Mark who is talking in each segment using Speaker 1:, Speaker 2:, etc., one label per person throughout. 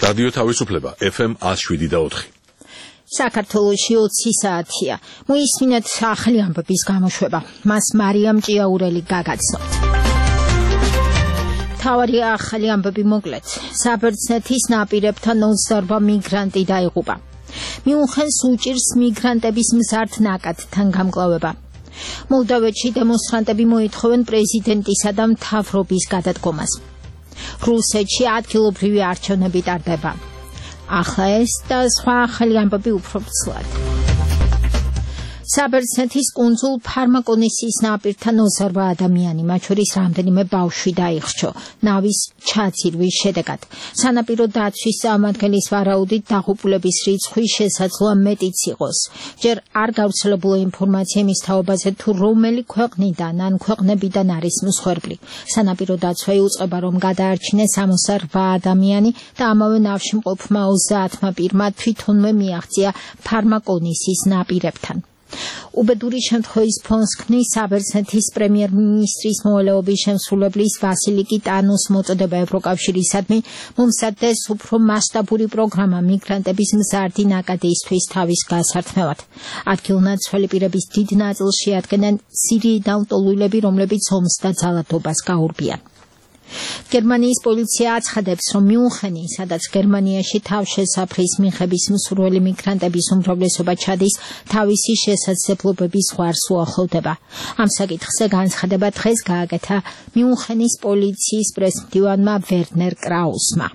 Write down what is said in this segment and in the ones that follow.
Speaker 1: რადიო თავისუფლება FM 107.4.
Speaker 2: საქართველოში 20 საათია. მოისმინეთ ახალი ამბების გამოშვება. მას მარიამ ჭიაურელი გაგაცნოთ. თავარი ახალი ამბები მოკლედ. საბერძნეთის ნაპირებთან 28 მიგრანტი დაიღუპა. მიუნხენს უჭირს მიგრანტების მზარდ ნაკადთან გამკლავება. მოლდოვეთში დემონსტრანტები მოითხოვენ პრეზიდენტისა და მთავრობის გადადგომას. რუსეთში ადგილობრივი არჩევნები ტარდება. ახლა ეს და სხვა ახალი ამბები უფრო ცვლად. საბერძნეთის კუნძულ ფარმაკონისის ნაპირთან 28 ადამიანი, მათ შორის რამდენიმე ბავშვი დაიხრჩო ნავის ჩაძირვის შედეგად. სანაპირო დაცვის წარმომადგენლის ვარაუდით დაღუპულების რიცხვი შესაძლოა მეტიც იყოს. ჯერ არ გავრცელებულა ინფორმაცია მის თაობაზე თუ რომელი ქვეყნიდან ან ქვეყნებიდან არის მსხვერპლი. სანაპირო დაცვა იუწყება, რომ გადაარჩინეს 68 ადამიანი და ამავე ნავში მყოფმა 30 პირმა თვითონვე მიაღწია ფარმაკონისის ნაპირებთან. უბედური შემთხვევის ფონს ქმნის საბერძნეთის პრემიერ-მინისტრის მოვალეობის შემსრულებლის ვასილი კიტანოს მოწოდება ევროკავშირისადმი მომზადდეს უფრო მასშტაბური პროგრამა მიგრანტების მზარდი ნაკადისთვის თავის გასართმევად. ადგილნაცვალი პირების დიდ ნაწილს შეადგენენ სირიიდან ლტოლვილები, რომლებიც ომს და ძალადობას გაურბიან. გერმანიის პოლიცია აცხადებს, რომ მიუნხენი, სადაც გერმანიაში თავშესაფრის მიღების მსურველი მიგრანტების უმრავლესობა ჩადის, თავისი შესაძლებლობების ზღვარს უახლოვდება. ამ საკითხზე განცხადება დღეს გააკეთა მიუნხენის პოლიციის პრესმდივანმა ვერნერ კრაუსმა.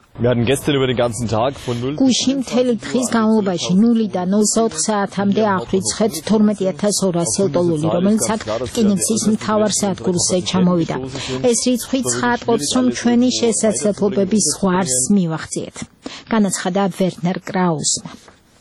Speaker 2: გუშინ მთელი დღის განმავლობაში 0-დან 24 საათამდე აღვიცხეთ 12200 ლტოლვილი, რომელიც აქ რკინიგზის მთავარ სადგურზე ჩამოვიდა. ეს რიცხვი ცხადყოფს, რომ ჩვენი შესაძლებლობების ზღვარს მივახციეთ, განაცხადა ვერნერ კრაუსმა.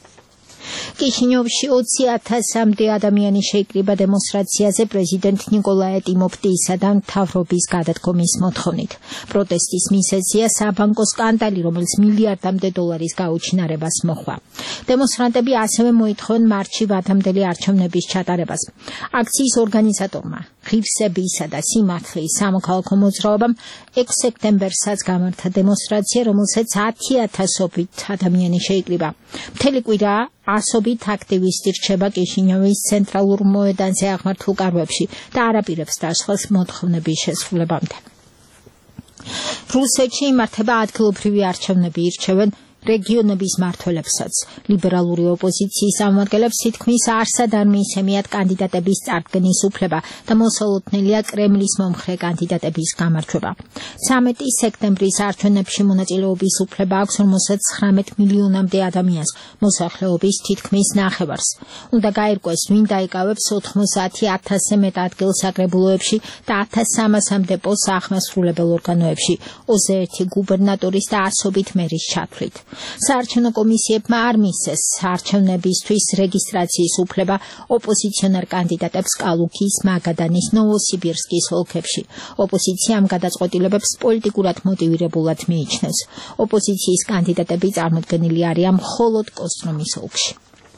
Speaker 2: კიშინიოვში 20,000-მდე ადამიანი შეიკრიბა დემონსტრაციაზე პრეზიდენტ ნიკოლაე ტიმოფტიისა და მთავრობის გადადგომის მოთხოვნით. პროტესტის მიზეზია საბანკო სკანდალი, რომელიც მილიარდამდე დოლარის გაუჩინარებას მოჰყვა. დემონსტრანტები ასევე მოითხოვენ მარტში ვადამდელი არჩევნების ჩატარებას. აქციის ორგანიზატორმა ღირსებისა და სიმართლის სამოქალაქო მოძრაობამ 6 სექტემბერსაც გამართა დემონსტრაცია, რომელსაც 10,000-ობით ადამიანი შეიკრიბა. მთელი კვირა ასობით აქტივისტი რჩება კიშინიოვის ცენტრალურ მოედანზე აღმართულ კარვებში და არაპირებს დასხმას მოთხოვნების შესრულებამდე. რუსეთში იმართება ადგილობრივი არჩევნები, ირჩევენ რეგიონების მმართველებსაც. ლიბერალური ოპოზიციის წარმომადგენლებს თითქმის არსად არ მიისცემიათ კანდიდატების წარდგენის უფლება და მოსალოდნელია კრემლის მომხრე კანდიდატების გამარჯვება. 13 სექტემბრის არჩევნებში მონაწილეობის უფლება აქვს 59 მილიონამდე ადამიანს, მოსახლეობის თითქმის ნახევარს. უნდა გაირკვეს, ვინ დაიკავებს 90,000-ზე მეტ ადგილს საკრებულოებში და 1300-მდე პოსტს აღმასრულებელ ორგანოებში, 21 გუბერნატორის და ასობით მერის ჩათვლით. საარჩევნო კომისიებმა არ მისცეს არჩევნებისთვის რეგისტრაციის უფლება ოპოზიციონერ კანდიდატებს კალუგის, მაგადანის, ნოვოსიბირსკის ოლქებში. ოპოზიცია ამ გადაწყვეტილებებს პოლიტიკურად მოტივირებულად მიიჩნევს. ოპოზიციის კანდიდატები წარმოდგენილი არიან მხოლოდ კოსტრომის ოლქში.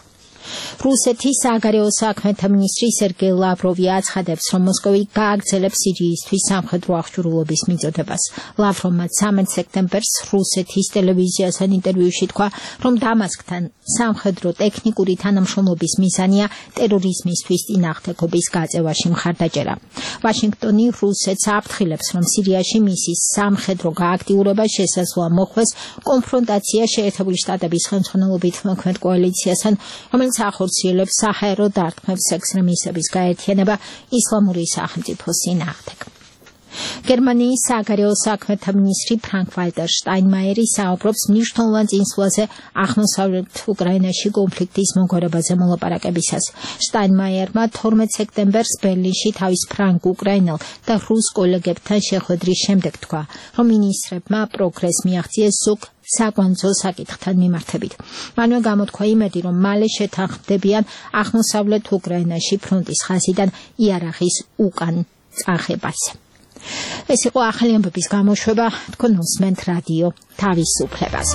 Speaker 2: რუსეთის საგარეო საქმეთა მინისტრი სერგეი ლავროვი აცხადებს, რომ მოსკოვი გააგრძელებს სირიისთვის სამხედრო აღჭურვილობის მიწოდებას. ლავროვმა 13 სექტემბერს რუსეთის ტელევიზიასთან ინტერვიუში თქვა, რომ დამასკთან სამხედრო ტექნიკური თანამშრომლობის მიზანია ტერორიზმისთვის წინააღმდეგობის გაწევაში მხარდაჭერა. ვაშინგტონი რუსეთს აფრთხილებს, რომ სირიაში მისი სამხედრო გააქტიურება შესაძლოა მოხდეს კონფრონტაცია შეერთებული შტატების ხელმძღვანელობით მოქმედ კოალიციასთან, რომელიც ახორციელებს საჰაერო დარტყმებს ექსტრემისტების გაერთიანება ისლამური სახელმწიფოს წინააღმდეგ. გერმანიის საგარეო საქმეთა მინისტრი ფრანკ ვალტერ შტაინმაიერი საუბრობს მნიშვნელოვან წინსვლაზე აღმოსავლეთ უკრაინაში კონფლიქტის მოგვარებაზე მოლაპარაკებისას. შტაინმაიერმა 12 სექტემბერს ბერლინში თავის ფრანგ-უკრაინელ და რუს კოლეგებთან შეხვედრის შემდეგ თქვა, რომ მინისტრებმა პროგრესს მიაღწიეს ზოგ საკვანძო საკითხთან მიმართებით. მანვე გამოთქვა იმედი, რომ მალე შეთანხმდებიან აღმოსავლეთ უკრაინაში ფრონტის ხაზიდან იარაღის უკან წახებაზე. ეს იყო ახალი ამბების გამოშვება, თქვენ უსმენთ რადიო თავისუფლებას.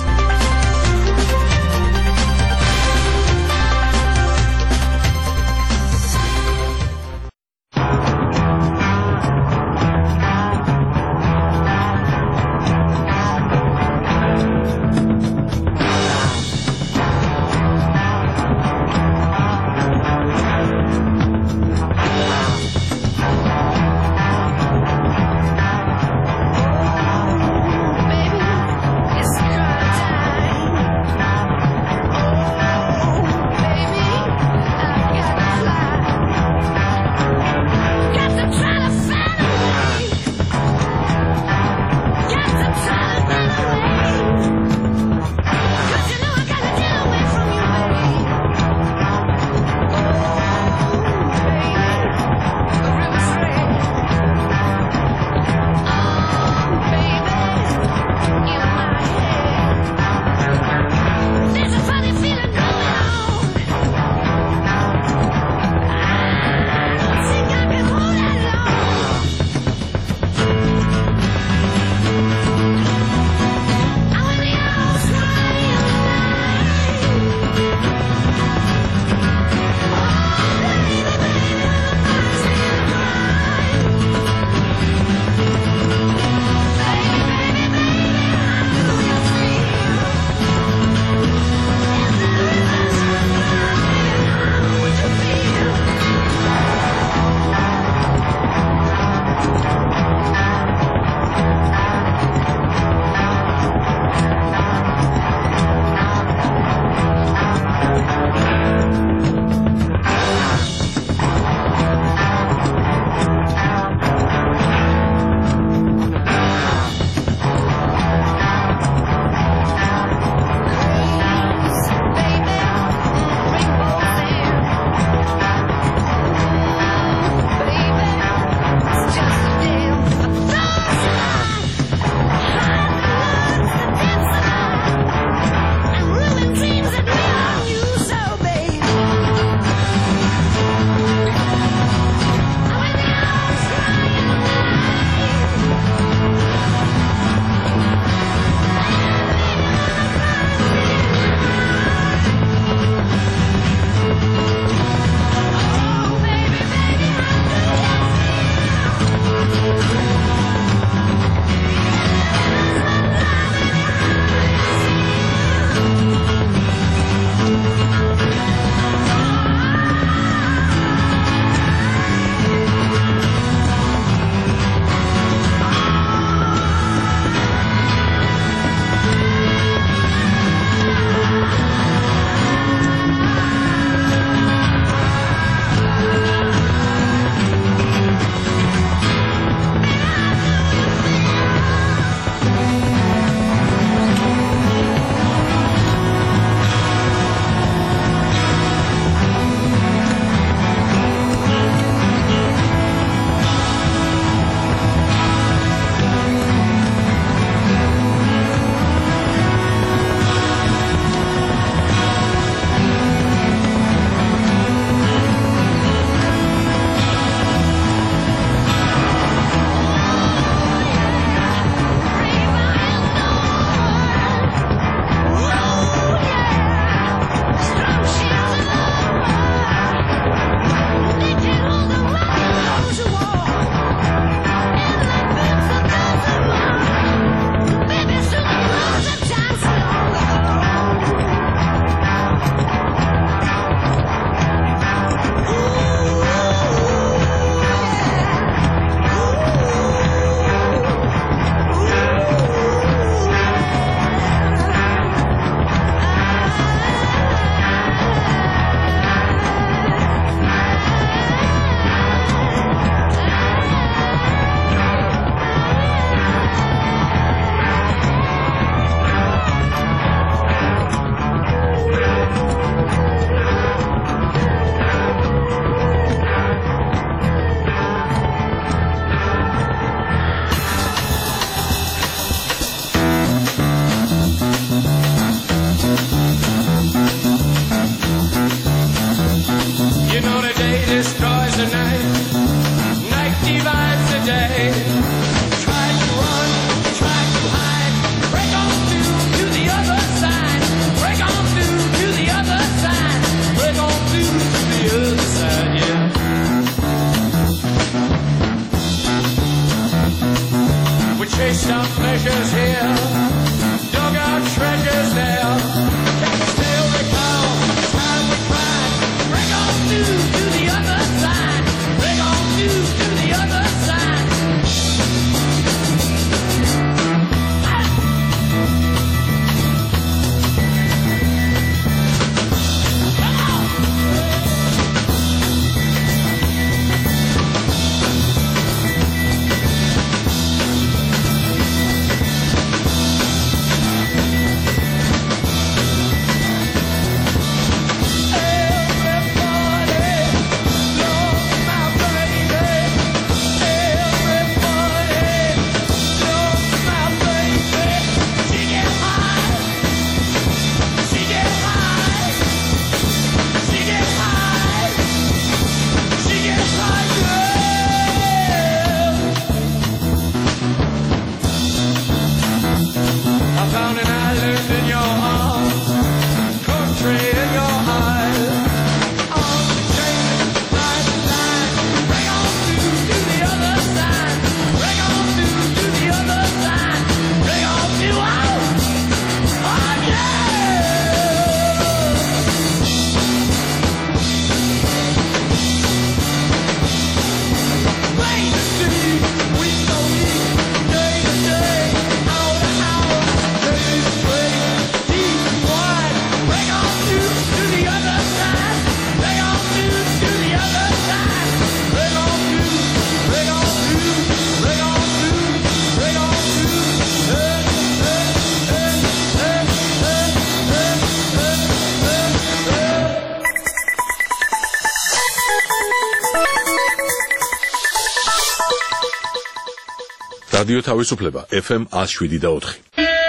Speaker 1: რადიო თავისუფლება FM 107.4.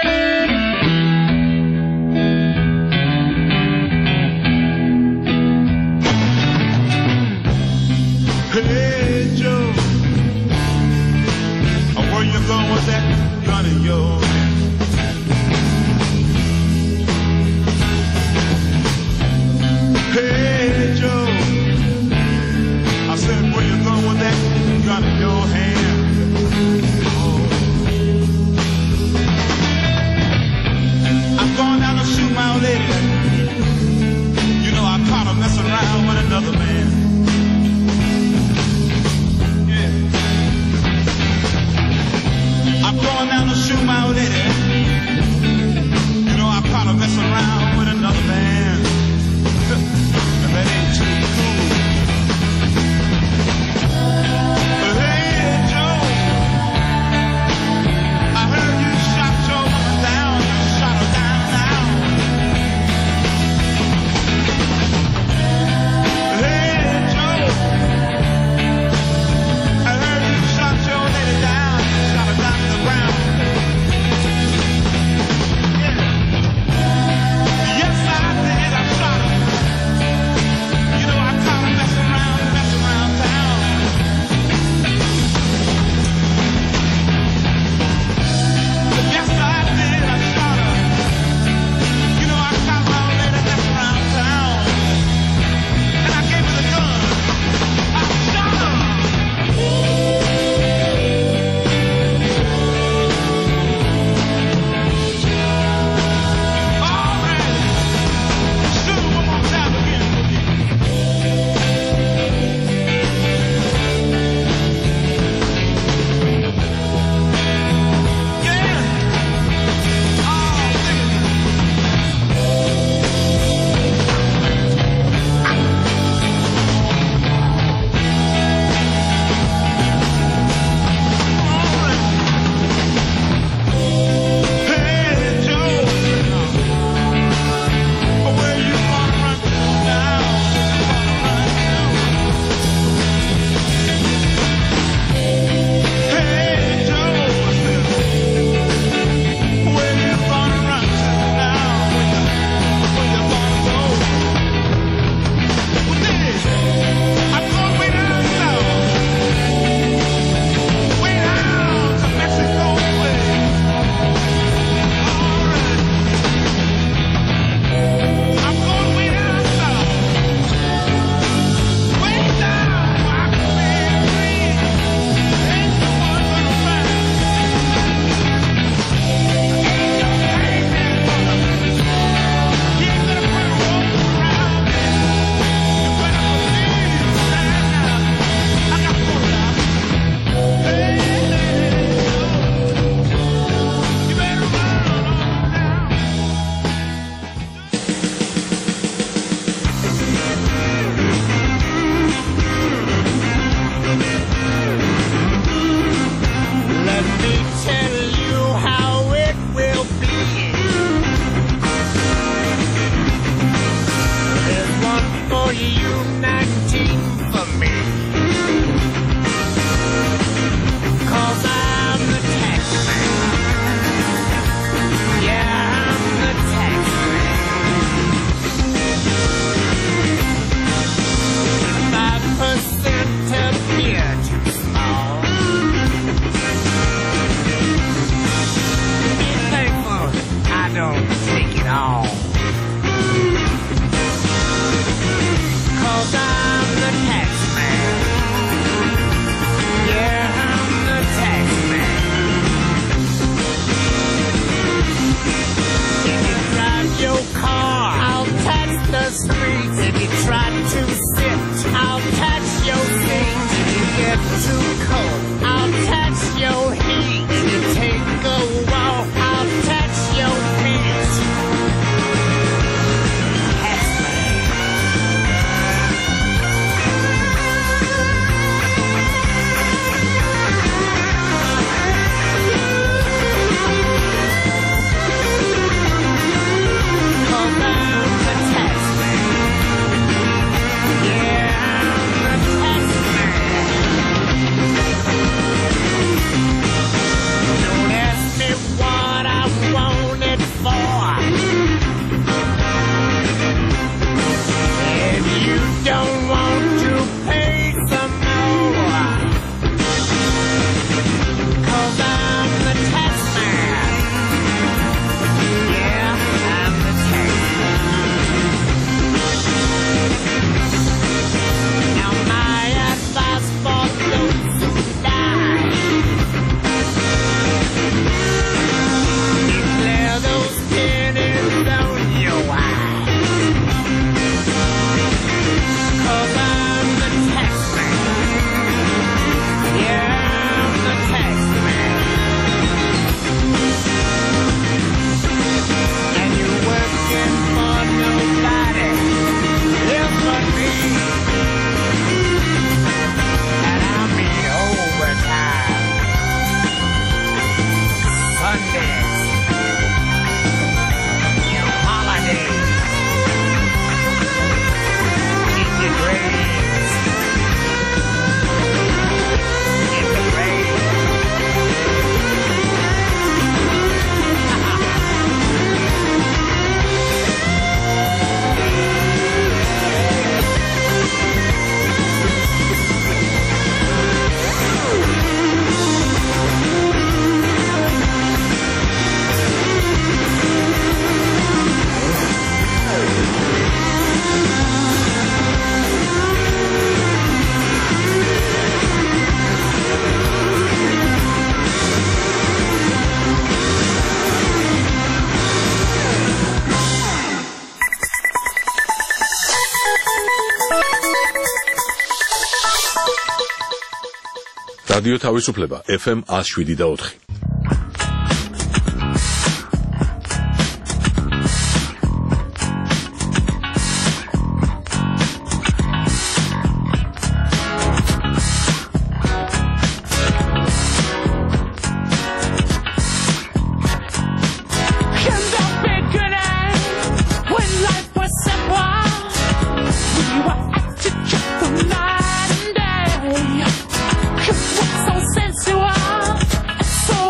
Speaker 3: Hey Joe, where you going with that gun in your hand? Hey Joe, I said where you going with that gun in your hand? Oh. I'm going down to shoot my old lady. You know I caught her messing around with another man. I'm going down to shoot my old lady. You know I caught her messing around with another man. And that ain't too cool. But hey Joe, I heard you shot your woman down. You shot her down now. Hey Joe, I heard you shot your lady down. You shot her down to the ground. Yes, I did. I shot her. You know I caught her messing around town. Yes, I did. I shot her. You know I caught my old lady messing around town. And I gave her the gun. I shot her. All right. Shoot her one more time again. Yeah. Oh, hey Joe, where you gonna run to now? Hey Joe, where you gonna run to now? Where you gonna go? Well, this, I'm going way down south, way down to Mexico way. All right. I'm going way down south, way down where I can live free. Ain't no one gonna find. Ain't no crazy woman. You ain't gonna put a rope around me. You better believe right now. I got pulled out. Hey, you better run on down. Let me tell you how it will be. There's one for you, 19 for me. 'Cause I'm the tax man. Yeah, I'm the tax man. 5% appear too small. Be thankful I don't take it all. 'Cause I'm the tax man. Yeah, I'm the tax man. If you drive your car, I'll tax the streets. If you try to sit, I'll tax your seat. If you get too cold, I'll tax your heat. If you take a walk, I'll tax your feet. Tax man.
Speaker 1: რადიო თავისუფლება FM 107.4.
Speaker 3: So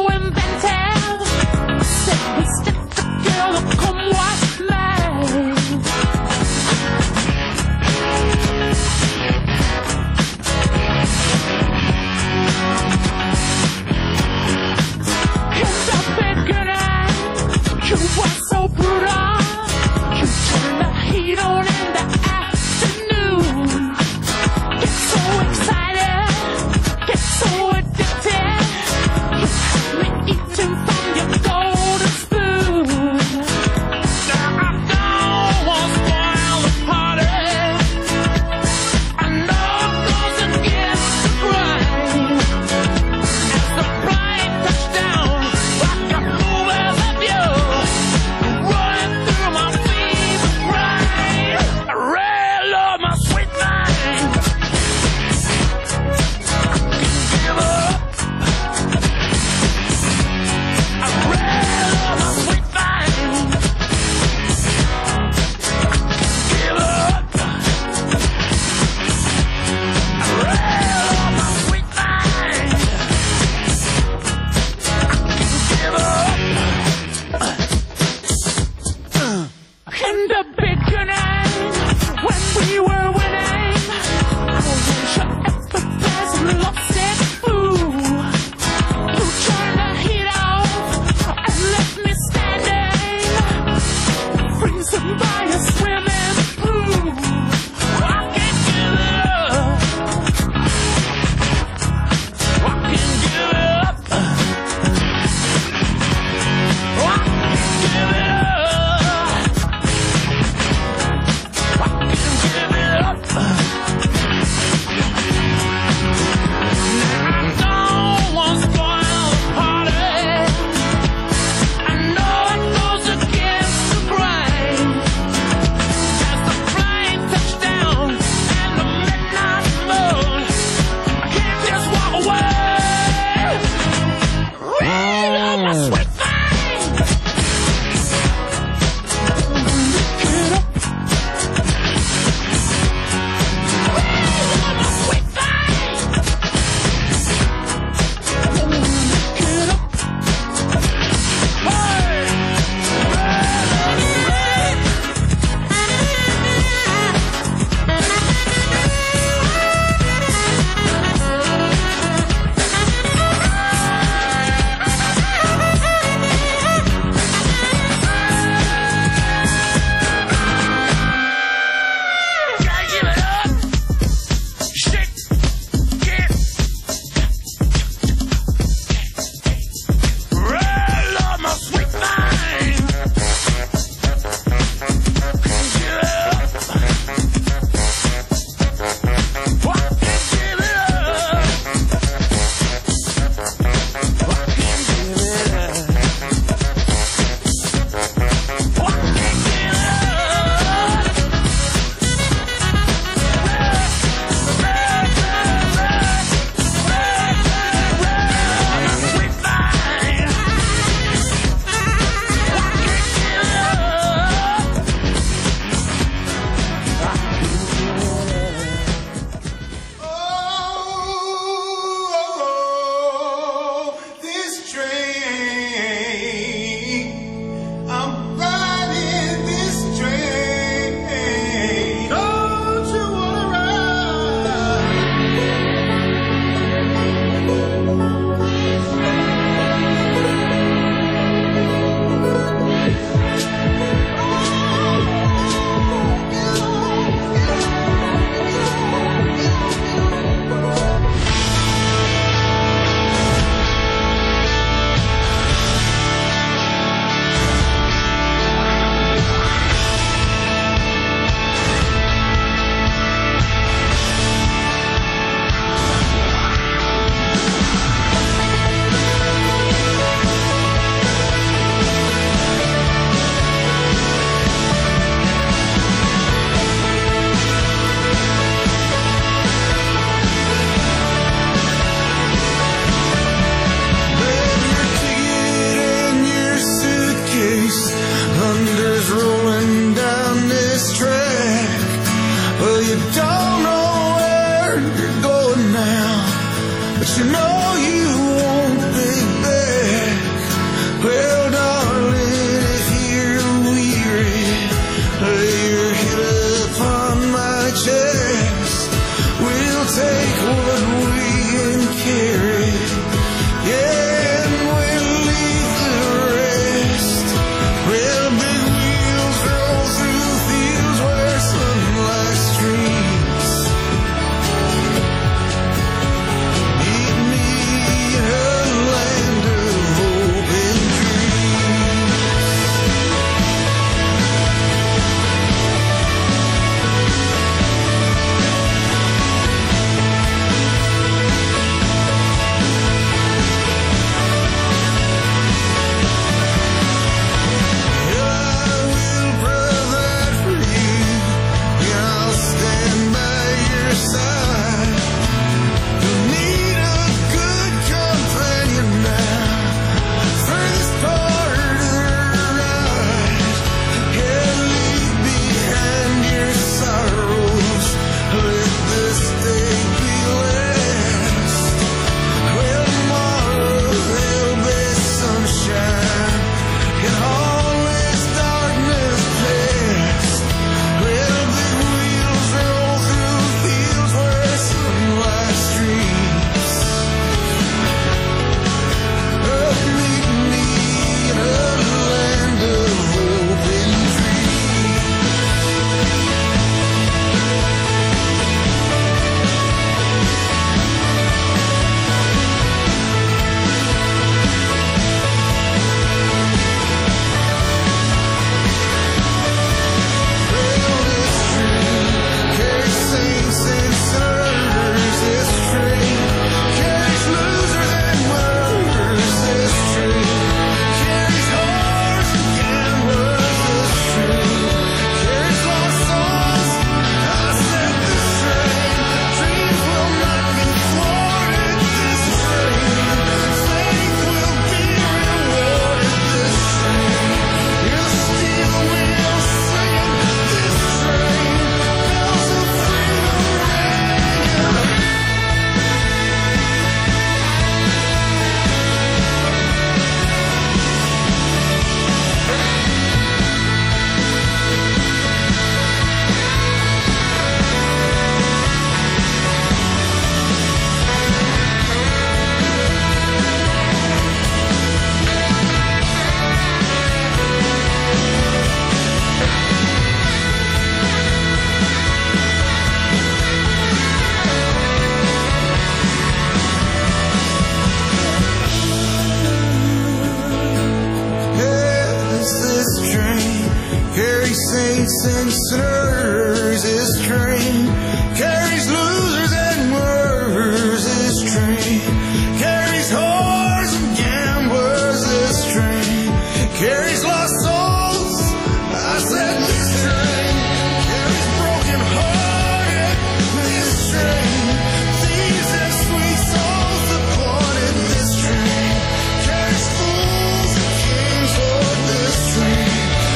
Speaker 4: and sinners this train carries losers and murderers this train carries whores and gamblers this train carries lost souls I said this train carries broken hearted this train thieves and sweet souls departed this train carries fools and kings on this train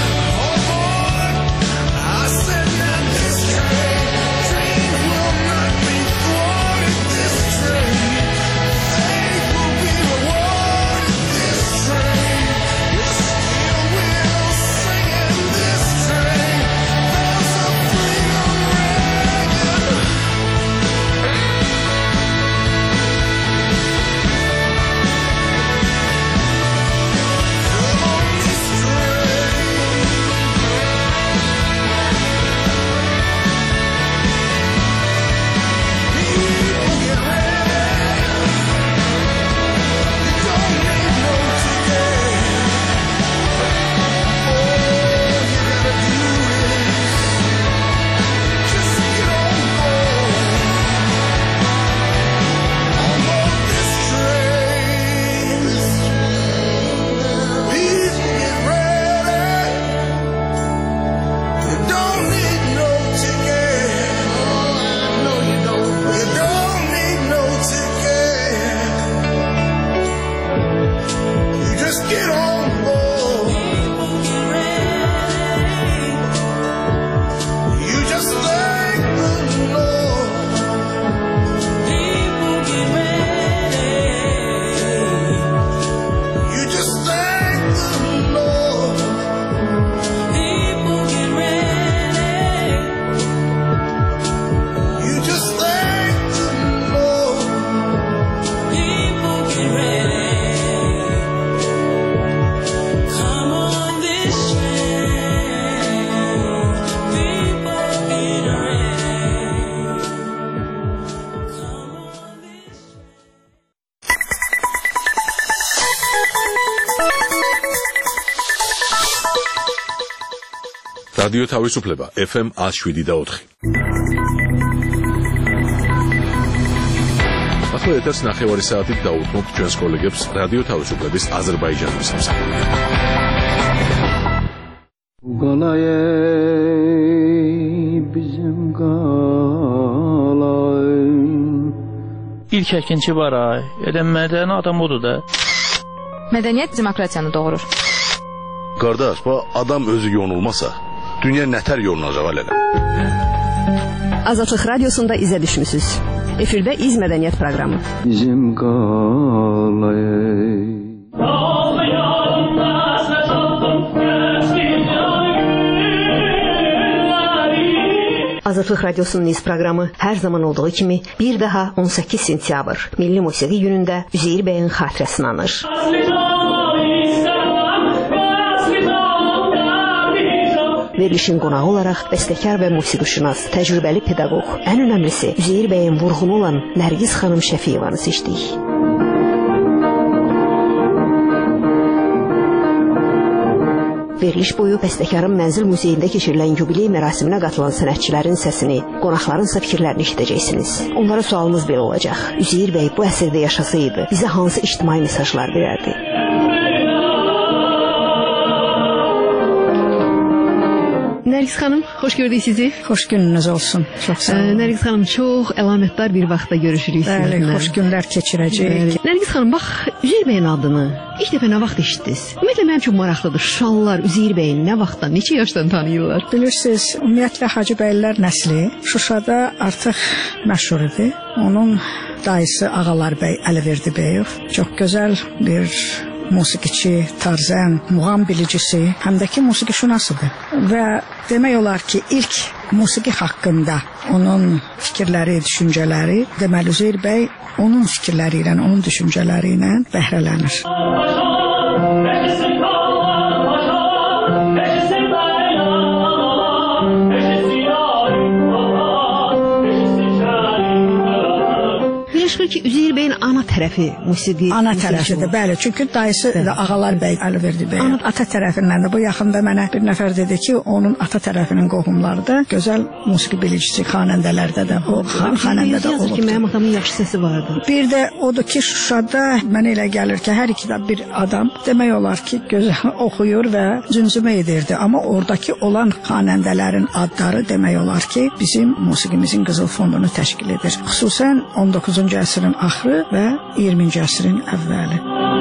Speaker 1: რადიო თავისუფლება FM 107.4. ახლა ეთერს ნახევარი საათით დაუთმობთ ჩვენს კოლეგებს რადიო თავისუფლების აზერბაიჯანის სამსახურში.
Speaker 5: İlk əkinçi var ay. Mədəni adam odur da.
Speaker 6: Mədəniyyət demokratiyanı doğurur.
Speaker 7: Qardaş, bu adam özü yonulmasa, dünya nətər yolunacaq elədim.
Speaker 8: Azadlıq Radiosunda izə düşmüsünüz. Efirdə İz Mədəniyyət proqramı.
Speaker 9: Bizim qalayı
Speaker 8: Azadlıq Radiosunun İz proqramı hər zaman olduğu kimi bir daha 18 sentyabr Milli Musiqi günündə Üzeyir bəyin xatirəsini anır. Verilişin qonağı olaraq bəstəkar və musiqişünas, təcrübəli pedaqoq, ən önəmlisi Üzeyir bəyin vurğunu olan Nərgiz xanım Şəfiyevanı seçdik. Veriliş boyu bəstəkarın Mənzil Muzeyində keçirilən yubiley mərasiminə qatılan sənətçilərin səsini, qonaqlarınsa fikirlərini eşidəcəksiniz. Onlara sualımız belə olacaq. Üzeyir bəy bu əsrdə yaşasaydı, bizə hansı ictimai mesajlar verərdi? Nərgiz xanım, xoş gördük sizi.
Speaker 10: Xoş gününüz olsun. Çox sağ olun.
Speaker 8: Nərgiz xanım, çox əlamətdar bir vaxtda görüşürük sizinlə.
Speaker 10: Bəli, xoş günlər keçirəcəyik.
Speaker 8: Nərgiz xanım, bax, Üzeyir bəyin adını ilk dəfə nə vaxt eşitdiniz? Ümumiyyətlə, mənim üçün maraqlıdır. Şuşalılar Üzeyir bəyin nə vaxtdan, neçə yaşdan tanıyırlar?
Speaker 10: Bilirsiniz, ümumiyyətlə Hacıbəylər nəsli Şuşada artıq məşhur idi. Onun dayısı Ağalar bəy Əliverdi bəyov çox gözəl bir musiqiçi, tarzən, muğam bilicisi, həm də ki musiqişünasıdır. Və demək olar ki, ilk musiqi haqqında onun fikirləri, düşüncələri, deməli Üzeyir bəy onun fikirləri ilə, onun düşüncələri ilə bəhrələnir.
Speaker 8: Peki Üzeyir bəyin ana tərəfi musiqi?
Speaker 10: Ana tərəfidir, bəli. Çünki dayısı da Ağalar bəy Əliverdi bəy. Ata tərəfindən də bu yaxında mənə bir nəfər dedi ki, onun ata tərəfinin qohumları da gözəl musiqi bilicisi, xanəndələrdə də o xanəndə də olubdur.
Speaker 8: Ki, mənim atamın yaxşı səsi vardı.
Speaker 10: Bir də odur ki, Şuşada mənə elə gəlir ki, hər iki də bir adam demək olar ki, gözəl oxuyur və cümcümə edirdi. Amma oradakı olan xanəndələrin adları demək olar ki, bizim musiqimizin qızıl fondunu təşkil edir. Xüsusən 19-cu əsrin axırı və 20-ci əsrin əvvəli.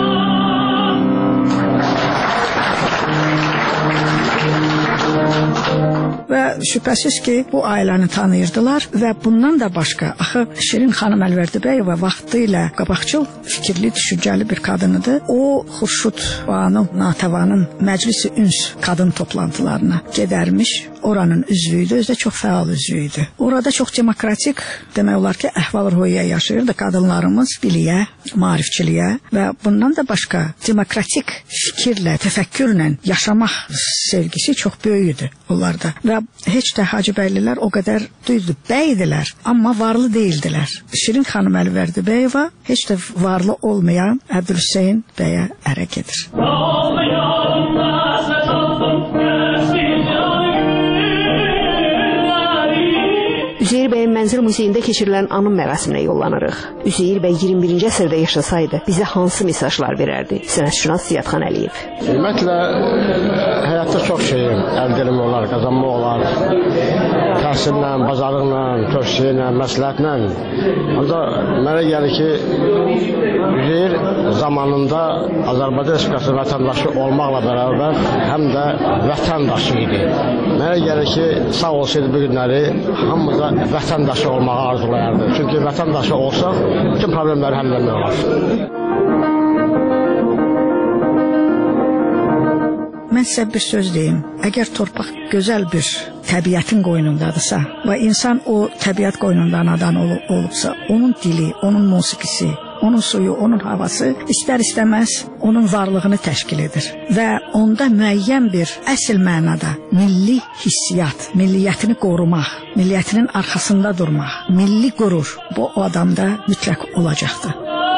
Speaker 10: Və şübhəsiz ki, bu ailəni tanıyırdılar və bundan da başqa, axı Şirin xanım Əlvərdibəyova vaxtı ilə qabaqcıl, fikirli, düşüncəli bir qadınıdır. O, Xurşud Banu Natəvanın Məclis-i Üns qadın toplantılarına gedərmiş, oranın üzvüydü, özü də çox fəal üzvüydü. Orada çox demokratik, demək olar ki, əhval-ruhiyyə yaşayırdı qadınlarımız biliyə, maarifçiliyə və bundan da başqa demokratik fikirlə, təfəkkürlə yaşamaq sevgisi çox böyüdü onlarda. Və heç də Hacıbəylilər o qədər düzdür, bəydilər, amma varlı deyildilər. Şirin xanım Əlvərdibəyova heç də varlı olmayan Əbdülhüseyn bəyə ərə gedir.
Speaker 8: Üzeyir bəyin Mənzil Muzeyində keçirilən anım mərasiminə yollanırıq. Üzeyir bəy 21-ci əsrdə yaşasaydı, bizə hansı mesajlar verərdi? Sənətşünas Ziyadxan Əliyev.
Speaker 9: Ümumiyyətlə, həyatda çox şeyim, əldə etmək olar, qazanmaq olar. Təhsillə, bazarlıqla, tövsiyyə, məsləhətlə. Ancaq mənə gəlir ki, Üzeyir zamanında Azərbaycan Respublikası vətəndaşı olmaqla bərabər həm də vətəndaşı idi. Mənə gəlir ki, sağ olsaydı bu günləri hamımıza vətəndaşı olmağı arzulayardı. Çünki vətəndaşı olsaq, bütün problemləri həll etmək olar.
Speaker 10: Mən sizə bir söz deyim. Əgər torpaq gözəl bir təbiətin qoynundadırsa və insan o təbiət qoynundan anadan olubsa, onun dili, onun musiqisi, onun suyu, onun havası istər-istəməz onun varlığını təşkil edir. Və onda müəyyən bir əsl mənada milli hissiyat, milliyyətini qorumaq, milliyyətinin arxasında durmaq, milli qürur bu o adamda mütləq olacaqdır.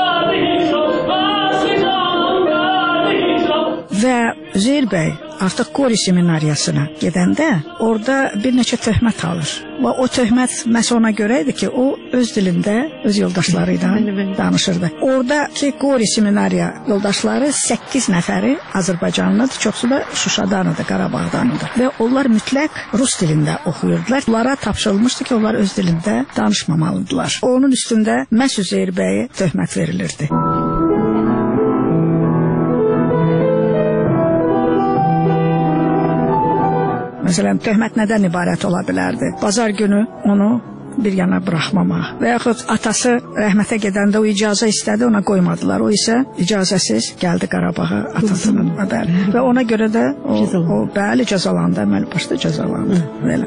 Speaker 10: Və Üzeyir bəy artıq Qori seminariyasına gedəndə orada bir neçə töhmət alır. Və o töhmət məhz ona görə idi ki, o öz dilində, öz yoldaşları ilə danışırdı. Oradakı Qori seminariya yoldaşları 8 nəfəri Azərbaycanlıdır, çoxsu da Şuşadanıdır, Qarabağdanıdır. Və onlar mütləq rus dilində oxuyurdular. Onlara tapşırılmışdı ki, onlar öz dilində danışmamalıdırlar. Onun üstündə məhz Üzeyir bəyə töhmət verilirdi. Məsələn, töhmət nədən ibarət ola bilərdi? Bazar günü onu bir yana buraxmamaq və yaxud atası rəhmətə gedəndə o icazə istədi, ona qoymadılar. O isə icazəsiz gəldi Qarabağa atasının və ona görə də o bəli cəzalandı, əməli başda cəzalandı. Belə.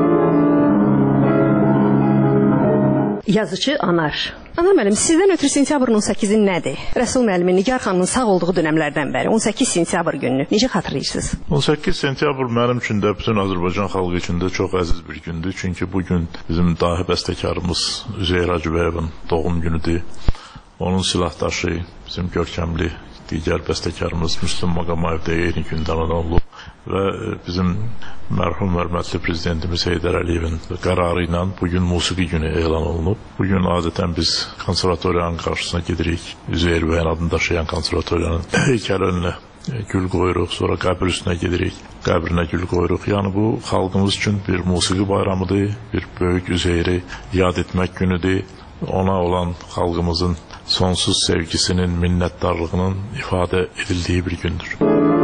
Speaker 8: Yazıcı Anar. Ana müəllim, sizdən ötürü sentyabrın 18-i nədir? Rəsul müəllimin Nigar xanımın sağ olduğu dönəmlərdən bəri 18 sentyabr gününü necə xatırlayırsınız?
Speaker 11: 18 sentyabr mənim üçün də bütün Azərbaycan xalqı üçün də çox əziz bir gündür. Çünki bu gün bizim dahi bəstəkarımız Üzeyir Hacıbəyovun doğum günüdür. Onun silahdaşı, bizim görkəmli digər bəstəkarımız Müslüm Maqamayev də eyni gündə anadan olub. Və bizim mərhum hörmətli prezidentimiz Heydər Əliyevin qərarı ilə bugün musiqi günü elan olunub. Bugün adətən biz konservatoriyanın qarşısına gedirik. Üzeyir bəyin adını daşıyan konservatoriyanın heykəli önünə gül qoyuruq, sonra qəbir üstünə gedirik, qəbrinə gül qoyuruq. Yəni bu xalqımız üçün bir musiqi bayramıdır, bir böyük Üzeyiri yad etmək günüdür. Ona olan xalqımızın sonsuz sevgisinin, minnətdarlığının ifadə edildiyi bir gündür.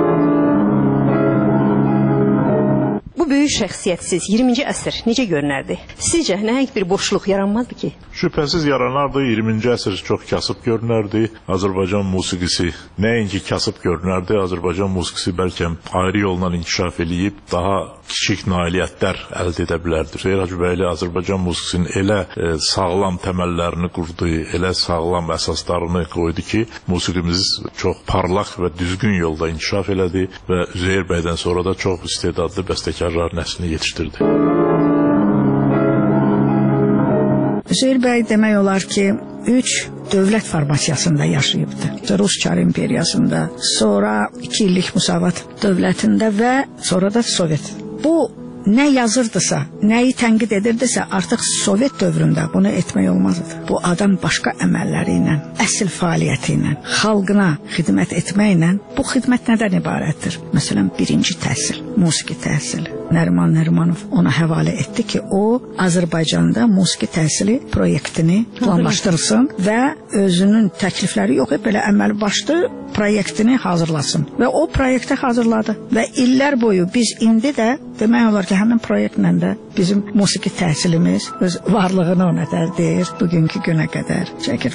Speaker 8: Bu böyük şəxsiyyətsiz 20-ci əsr necə görünərdi? Sizcə nəhəng bir boşluq yaranmazdı ki?
Speaker 11: Şübhəsiz yaranardı. 20-ci əsr çox kasıb görünərdi. Azərbaycan musiqisi nəinki kasıb görünərdi, Azərbaycan musiqisi bəlkə ayrı yolla inkişaf eləyib daha kiçik nailiyyətlər əldə edə bilərdi. Üzeyir Hacıbəyli Azərbaycan musiqisinin elə sağlam təməllərini qurdu, elə sağlam əsaslarını qoydu ki, musiqimiz çox parlaq və düzgün yolda inkişaf elədi və Üzeyir bəydən sonra da çox istedadlı bəstəkarlar nəslini yetişdirdi.
Speaker 10: Üzeyir bəy demək olar ki, 3 dövlət formasiyasında yaşayıbdı. Rus Çar imperiyasında, sonra 2 illik Müsavat dövlətində və sonra da Sovet. Bu nə yazırdısa, nəyi tənqid edirdisə, artıq Sovet dövründə bunu etmək olmazdı. Bu adam başqa əməlləri ilə, əsl fəaliyyəti ilə, xalqına xidmət etməklə, bu xidmət nədən ibarətdir? Məsələn, birinci təhsil, musiqi təhsili. Nəriman Nərimanov ona həvalə etdi ki, o Azərbaycanda musiqi təhsili proyektini planlaşdırsın və özünün təklifləri yox, belə əməli başlı proyektini hazırlasın. Və o proyektə hazırladı və illər boyu biz indi də demək olar ki, həmin proyektlə də bizim musiqi təhsilimiz öz varlığını ona deyir, bugünkü günə qədər çəkir.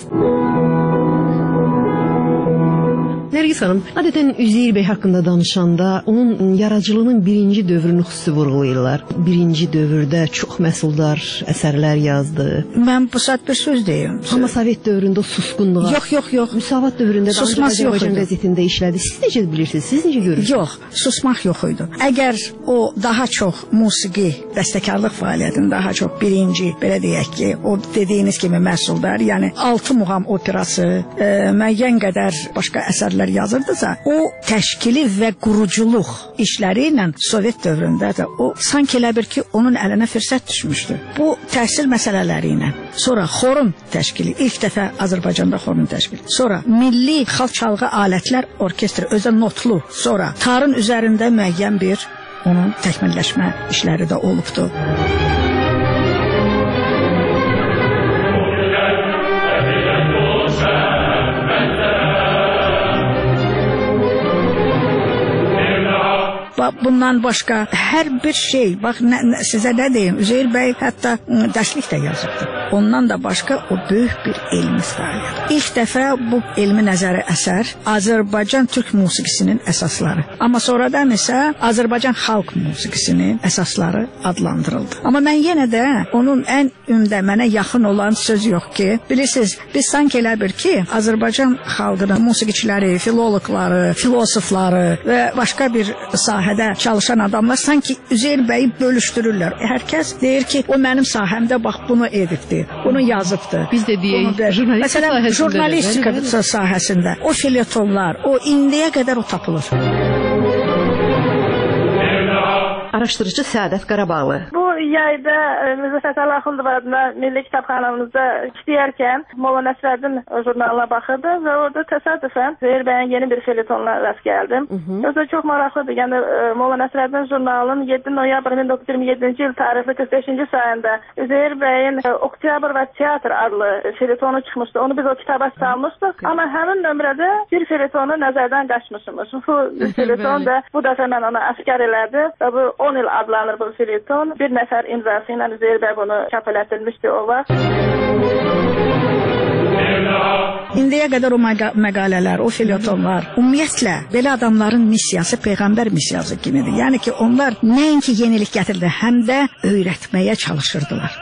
Speaker 12: Nərgiz xanım, adətən Üzeyir bəy haqqında danışanda onun yaradıcılığının birinci dövrünü xüsusi vurğulayırlar. Birinci dövrdə çox məhsuldar əsərlər yazdı.
Speaker 10: Mən bu saat bir söz deyim.
Speaker 12: Amma Sovet dövründə susqunluğa.
Speaker 10: Yox.
Speaker 12: Müsavat dövründə də Azərbaycan qəzetində işlədi. Siz necə bilirsiniz? Siz necə görürsünüz?
Speaker 10: Yox, susmaq yox idi. Əgər o daha çox musiqi, bəstəkarlıq fəaliyyətini daha çox birinci, belə deyək ki, o dediyiniz kimi məhsuldar, yəni 6 muğam operası, müəyyən qədər başqa əsərlər yazırdısa, o təşkili və quruculuq işləri ilə Sovet dövründə də o sanki elə bir ki, onun əlinə fürsət düşmüşdü. Bu təhsil məsələləri ilə, sonra xorun təşkili, ilk dəfə Azərbaycanda xorun təşkili, sonra milli xalq çalğı alətlər orkestri, özə notlu, sonra tarın üzərində müəyyən bir onun təkmilləşmə işləri də olubdu. Bundan başqa hər bir şey, bax sizə nə deyim, Üzeyir bəy hətta dərslik də yazıbdı. Ondan da başqa o böyük bir elmi fəaliyyət. İlk dəfə bu elmi nəzəri əsər Azərbaycan türk musiqisinin əsasları. Amma sonradan isə Azərbaycan xalq musiqisinin əsasları adlandırıldı. Amma mən yenə də onun ən mənə yaxın olan söz yox ki, bilirsiniz, biz sanki elə bir ki, Azərbaycan xalqının musiqiçiləri, filologları, filosofları və başqa bir sahədə çalışan adamlar sanki Üzeyir bəyi bölüşdürürlər. Hər kəs deyir ki, o mənim sahəmdə bax bunu edibdir, bunu yazıbdır.
Speaker 12: Biz də deyək,
Speaker 10: məsələn, jurnalistika sahəsində o felyetonlar, o indiyə qədər o tapılır.
Speaker 12: Araşdırıcı Səadət Qarabağlı.
Speaker 13: Bu yayda Mirzə Fətəli Axundov adına Milli Kitabxanamızda işləyərkən Molla Nəsrəddin jurnalına baxırdı və orada təsadüfən Üzeyir bəyin yeni bir felyetonuna rast gəldim. Özü çox maraqlıdır. Yəni Molla Nəsrəddin jurnalının 7 noyabr 1927-ci il tarixli 45-ci sayında Üzeyir bəyin Oktyabr və Teatr adlı felyetonu çıxmışdı. Onu biz o kitaba salmışdıq. Amma həmin nömrədə bir felyetonu nəzərdən qaçmışmış. Bu felyeton da bu dəfə mən ona aşkar elədim və bu 10 il adlanır bu felyeton. Bir nəfər imzası ilə Üzeyir bəy bunu çap elətdirmişdi o vaxt.
Speaker 10: İndiyə qədər o məqalələr, o felyetonlar, ümumiyyətlə belə adamların missiyası Peyğəmbər missiyası kimidir. Yəni ki, onlar nəinki yenilik gətirdi, həm də öyrətməyə çalışırdılar.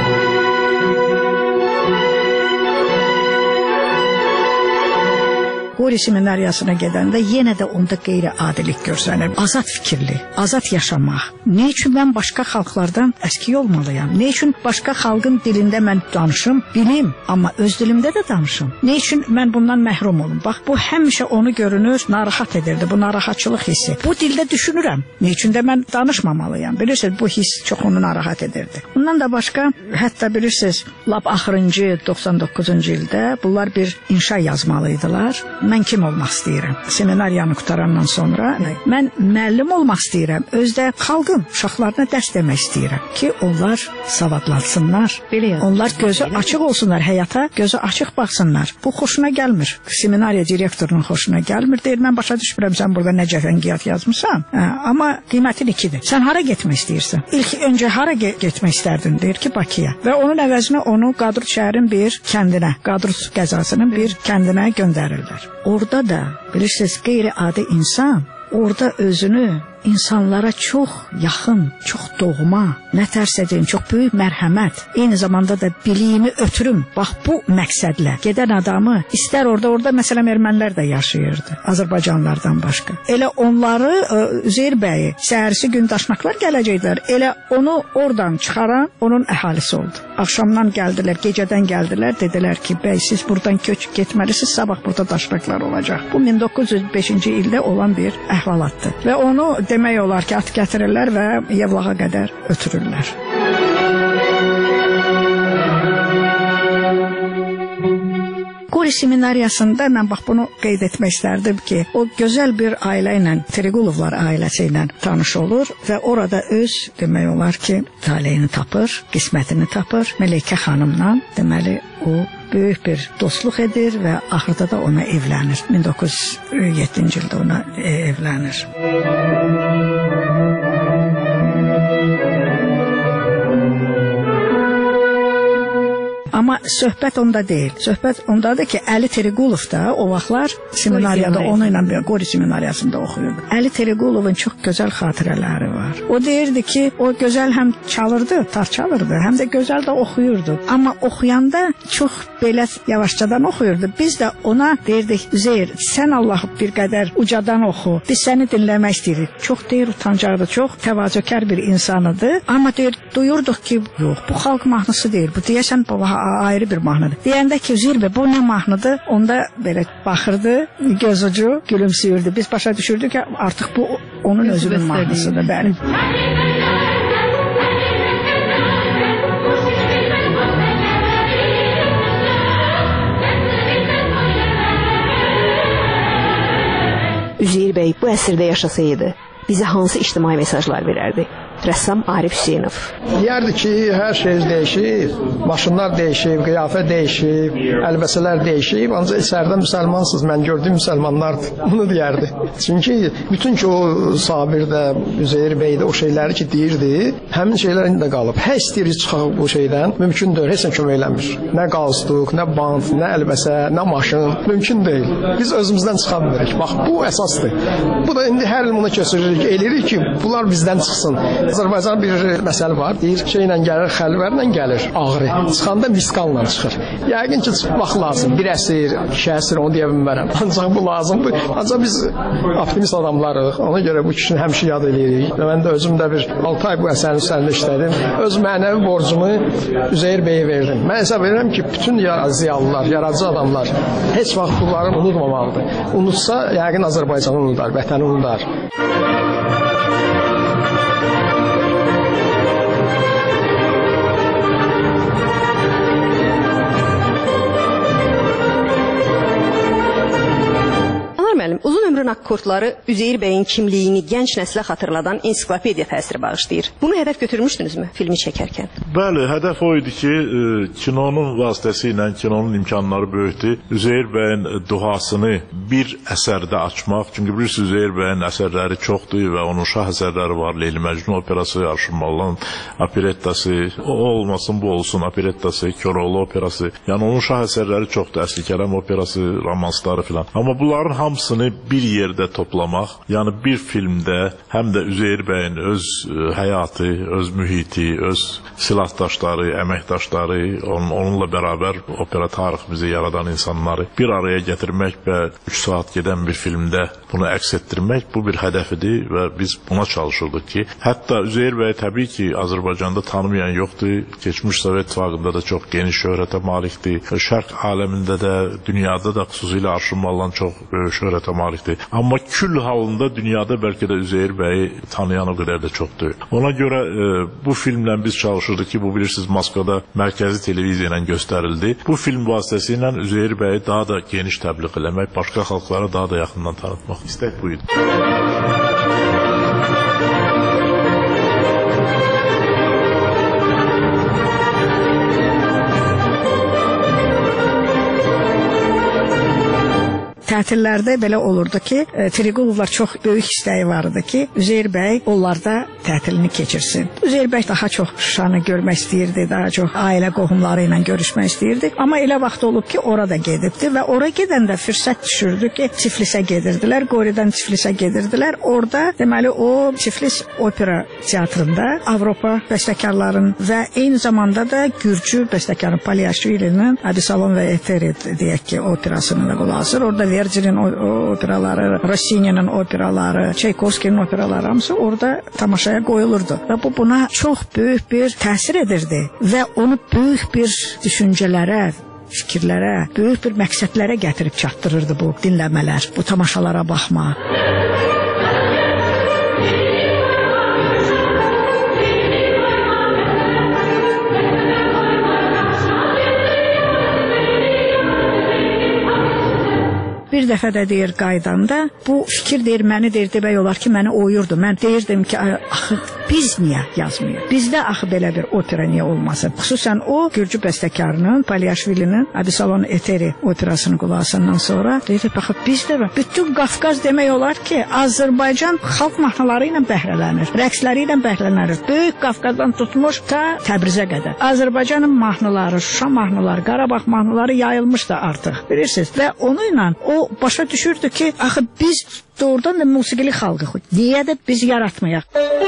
Speaker 10: Qori seminariyasına gedəndə yenə də onda qeyri-adilik görsənir. Azad fikirli, azad yaşamaq. Ne üçün mən başqa xalqlardan əski olmalıyam? Ne üçün başqa xalqın dilində mən danışım, bilim, amma öz dilimdə də danışım? Ne üçün mən bundan məhrum olum? Bax, bu həmişə onu görünür, narahat edirdi, bu narahatçılıq hissi. Bu dildə düşünürəm, ne üçün də mən danışmamalıyam? Bilirsiniz, bu hiss çox onu narahat edirdi. Bundan da başqa, hətta bilirsiniz, lap axırıncı 99-cu ildə bunlar bir inşa yazmalıydılar. Mən kim olmaq istəyirəm? Seminariyanı qutarandan sonra mən müəllim olmaq istəyirəm. Özdə xalqın uşaqlarına dərs demək istəyirəm ki, onlar savadlansınlar. Onlar gözü açıq olsunlar həyata, gözü açıq baxsınlar. Bu xoşuna gəlmir. Seminariya direktorunun xoşuna gəlmir. Deyir, mən başa düşmürəm sən burada nə cəfəngiyyat yazmısan. Amma qiymətin 2-dir. Sən hara getmək istəyirsən? İlk öncə hara getmək istərdin? Deyir ki, Bakıya. Və onun əvəzinə onu Qadrut şəhərin bir kəndinə, Qadrut qəzasının bir kəndinə göndərirlər. Orada da bilirsiniz qeyri-adi insan orada özünü insanlara çox yaxın, çox doğma, nə tərs edin, çox böyük mərhəmət, eyni zamanda da biliyimi ötürüm. Bax bu məqsədlə gedən adamı istər orada məsələn ermənilər də yaşayırdı, Azərbaycanlılardan başqa. Elə onları Üzeyir bəyi səhərsi gün daşnaqlar gələcəklər. Elə onu oradan çıxaran onun əhalisi oldu. Axşamdan gəldilər, gecədən gəldilər, dedilər ki, bəy siz buradan köçüb getməlisiniz, sabah burada daşnaqlar olacaq. Bu 1905-ci ildə olan bir əhvalatdır. Və onu demək olar ki, at gətirirlər və Yevlağa qədər ötürürlər. Qori seminariyasında mən bax bunu qeyd etmək istərdim ki, o gözəl bir ailə ilə, Triqulovlar ailəsi ilə tanış olur və orada öz demək olar ki, taleyini tapır, qismətini tapır. Mələykə xanımla, deməli, o böyük bir dostluq edir və axırda da ona evlənir. 1907-ci ildə ona evlənir. Amma söhbət onda deyil. Söhbət ondadır ki, Əli Triqulov da o vaxtlar seminariyada onu ilə Qori seminariyasında oxuyurdu. Əli Triqulovun çox gözəl xatirələri var. O deyirdi ki, o gözəl həm çalırdı, tar çalırdı, həm də gözəl də oxuyurdu. Amma oxuyanda çox belə yavaşcadan oxuyurdu. Biz də ona deyirdik, Üzeyir, sən Allah bir qədər ucadan oxu. Biz səni dinləmək istəyirik. Çox deyir, utancaqdı, çox təvazökar bir insanıdır. Amma deyir, duyurduq ki, yox, bu xalq mahnısı deyil. Bu deyəsən ayrı bir mahnıdır. Deyəndə ki, Üzeyir bəy, bu nə mahnıdır? Onda belə baxırdı, göz ucu gülümsüyürdü. Biz başa düşürdük ki, artıq bu onun özünün mahnısıdır. Bəli.
Speaker 8: Üzeyir bəy bu əsrdə yaşasaydı, bizə hansı ictimai mesajlar verərdi? Rəssam Arif Hüseynov.
Speaker 14: Deyərdi ki, hər şey dəyişib, maşınlar dəyişib, qiyafə dəyişib, əlbəsələr dəyişib, ancaq içəridə müsəlmansınız, mən gördüyüm müsəlmanlardır. Bunu deyərdi. Çünki bütün ki o Sabir də, Üzeyir bəy də o şeyləri ki deyirdi, həmin şeylər indi də qalıb. Hər istəyirik çıxaq bu şeydən, mümkün deyil, heç nə kömək eləmir. Nə qalstuk, nə bant, nə əlbəsə, nə maşın, mümkün deyil. Biz özümüzdən çıxa bilirik. Bax, bu əsasdır. Bu da indi hər il bunu keçiririk, eləyirik ki, bunlar bizdən çıxsın. Azərbaycan bir məsələ var, deyir, şeylə gəlir, xəlvərlə gəlir, ağrı. Çıxanda miskanla çıxır. Yəqin ki, çıxmaq lazım. Bir əsir, 2 əsir, onu deyə bilmərəm. Ancaq bu lazımdır. Ancaq biz optimist adamlarıq. Ona görə bu kişini həmişə yad edirik. Və mən də özüm də bir 6 ay bu əsərin üzərində işlədim. Öz mənəvi borcumu Üzeyir bəyə verdim. Mən hesab edirəm ki, bütün ziyalılar, yaradıcı adamlar heç vaxt bunları unutmamalıdır. Unutsa, yəqin Azərbaycanı unutar, vətəni unutar.
Speaker 8: Uzun ömrün akkordları Üzeyir bəyin kimliyini gənc nəslə xatırladan ensiklopediya təsiri bağışlayır. Bunu hədəf götürmüşdünüzmü filmi çəkərkən?
Speaker 11: Bəli, hədəf o idi ki, kinonun vasitəsilə, kinonun imkanları böyükdür. Üzeyir bəyin duhasını bir əsərdə açmaq. Çünki bilirsiniz, Üzeyir bəyin əsərləri çoxdur və onun şah əsərləri var. Leyli Məcnun operası, Arşın Mallan operettası, o olmasın, bu olsun operettası, Koroğlu operası. Yəni onun şah əsərləri çoxdur. Əsli Kərəm operası, romansları filan. Amma bunların hamısını bir yerdə toplamaq, yəni bir filmdə həm də Üzeyir bəyin öz həyatı, öz mühiti, öz silahdaşları, əməkdaşları, onunla bərabər opera tarix bizi yaradan insanları bir araya gətirmək və 3 saat gedən bir filmdə bunu əks etdirmək bu bir hədəf idi və biz buna çalışırdıq ki, hətta Üzeyir bəy təbii ki, Azərbaycanda tanımayan yoxdur, keçmiş Sovet İttifaqında da çox geniş şöhrətə malikdir, Şərq aləmində də, dünyada da xüsusilə Arşın Mallan çox böyük şöhrətə malikdir. Amma kül halında dünyada bəlkə də Üzeyir bəyi tanıyan o qədər də çoxdur. Ona görə bu filmlə biz çalışırdıq ki, bu bilirsiniz Moskvada mərkəzi televiziya ilə göstərildi. Bu film vasitəsilə Üzeyir bəyi daha da geniş təbliğ eləmək, başqa xalqlara daha da yaxından tanıtmaq istək bu idi.
Speaker 10: tətillərdə belə olurdu ki, Triqulovlar çox böyük istəyi var idi ki, Üzeyir bəy onlarda tətilini keçirsin. Üzeyir bəy daha çox Şuşanı görmək istəyirdi, daha çox ailə qohumları ilə görüşmək istəyirdi. Amma elə vaxt olub ki, orada gedibdi və ora gedəndə fürsət düşürdü ki, Tiflisə gedirdilər, Qoridən Tiflisə gedirdilər. Orada deməli o Tiflis opera teatrında Avropa bəstəkarların və eyni zamanda da Gürcü bəstəkarı Palyashvilinin Absalon və Eteri deyək ki, operasını da qulaq asır. Orada Verdi'nin operaları, Rossini'nin operaları, Çaykovskinin operaları hamısı orada tamaşaya qoyulurdu. Və bu buna çox böyük bir təsir edirdi və onu böyük bir düşüncələrə, fikirlərə, böyük bir məqsədlərə gətirib çatdırırdı bu dinləmələr, bu tamaşalara baxma. Bir dəfə də deyir qaydanda, bu fikir deyir, məni deyir, demək olar ki, məni oyurdu. Mən deyirdim ki, axı biz niyə yazmıyıq? Bizdə axı belə bir opera niyə olmasın? Xüsusən o, Gürcü bəstəkarının, Palyashvilinin Absalon Eteri operasını qulağısından sonra deyir, baxı, bizdə bütün Qafqaz demək olar ki, Azərbaycan xalq mahnıları ilə bəhrələnir, rəqsləri ilə bəhrələnir. Böyük Qafqazdan tutmuş ta Təbrizə qədər. Azərbaycanın mahnıları, Şuşa mahnıları, Qarabağ mahnıları yayılmışdı artıq, bilirsiniz. Və onu ilə o başa düşürdü ki, axı biz doğrudan da musiqili xalqıq. Niyə də biz yaratmayaq?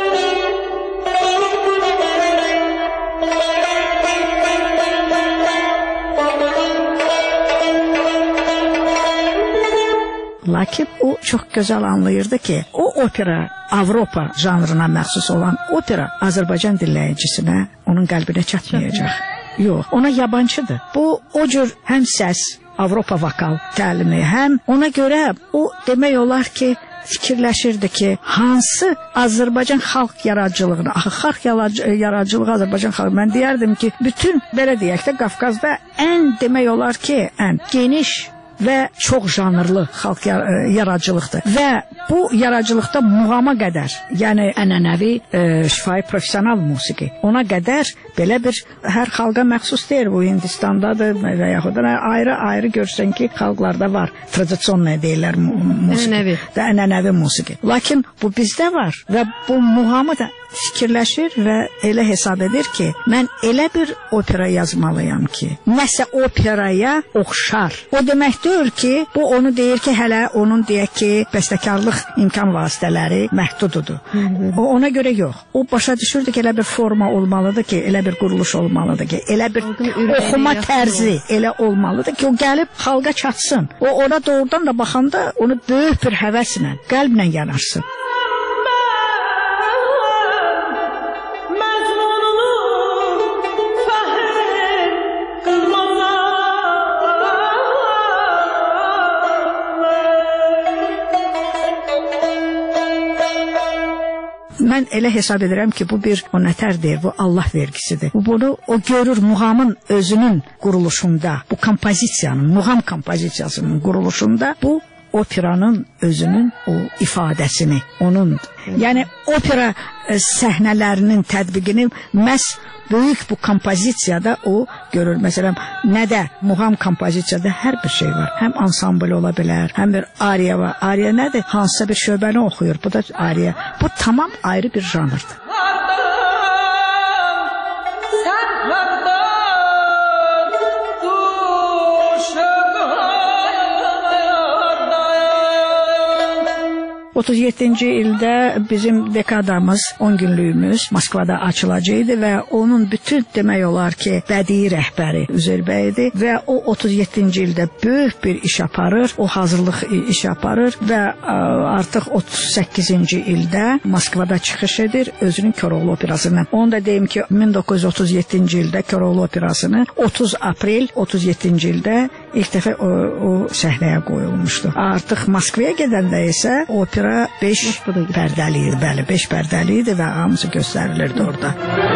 Speaker 10: Lakin o çox gözəl anlayırdı ki, o opera Avropa janrına məxsus olan opera Azərbaycan dinləyicisinə, onun qəlbinə çatmayacaq. Yox, ona yabancıdır. Bu, o cür həm səs, Avropa vokal təlimi, həm ona görə o demək olar ki, fikirləşirdi ki, hansı Azərbaycan xalq yaradıcılığını, axı xalq yaradıcılığı Azərbaycan xalq, mən deyərdim ki, bütün, belə deyək də, Qafqazda ən demək olar ki, ən geniş və çox janrlı xalq yaradıcılıqdır. Və bu yaradıcılıqda muğama qədər, yəni ənənəvi, şifahi profesional musiqi, ona qədər belə bir hər xalqa məxsus deyil. Bu Hindistandadır və yaxud da ayrı-ayrı görsən ki, xalqlarda var. Tradisiyon deyirlər musiqi. Ənənəvi musiqi. Lakin bu bizdə var və bu muğamı da fikirləşir və elə hesab edir ki, mən elə bir opera yazmalıyam ki, nəsə operaya oxşar. O demək deyil ki, bu onu deyir ki, hələ onun deyək ki, bəstəkarlıq imkan vasitələri məhdududur. O ona görə yox. O başa düşürdü ki, elə bir forma olmalıdır ki, elə bir quruluş olmalıdır ki, elə bir oxuma tərzi elə olmalıdır ki, o gəlib xalqa çatsın. O ona doğrudan da baxanda onu böyük bir həvəslə, qəlblə yanarsın. Mən elə hesab edirəm ki, bu bir o nətərdir, bu Allah vergisidir. Bunu o görür muğamın özünün quruluşunda, bu kompozisiyanın, muğam kompozisiyasının quruluşunda bu operanın özünün o ifadəsini, onun, yəni opera səhnələrinin tətbiqini məhz böyük bu kompozisiyada o görür. Məsələn, nədə? Muğam kompozisiyada hər bir şey var. Həm ansambl ola bilər, həm bir ariya var. Ariya nədir? Hansısa bir şöbəni oxuyur. Bu da ariya. Bu tamam ayrı bir janrdır. – 37-ci ildə bizim dekadamız, 10 günlüyümüz Moskvada açılacaqdı və onun bütün demək olar ki, bədii rəhbəri Üzeyir bəy idi və o 37-ci ildə böyük bir iş aparır, o hazırlıq iş aparır və artıq 38-ci ildə Moskvada çıxış edir özünün Koroğlu operasından. Onu da deyim ki, 1937-ci ildə Koroğlu operasını 30 aprel 37-ci ildə ilk dəfə o səhnəyə qoyulmuşdu. Artıq Moskvaya gedəndə isə opera 5 pərdəli idi, bəli, 5 pərdəli idi və hamısı göstərilirdi orada.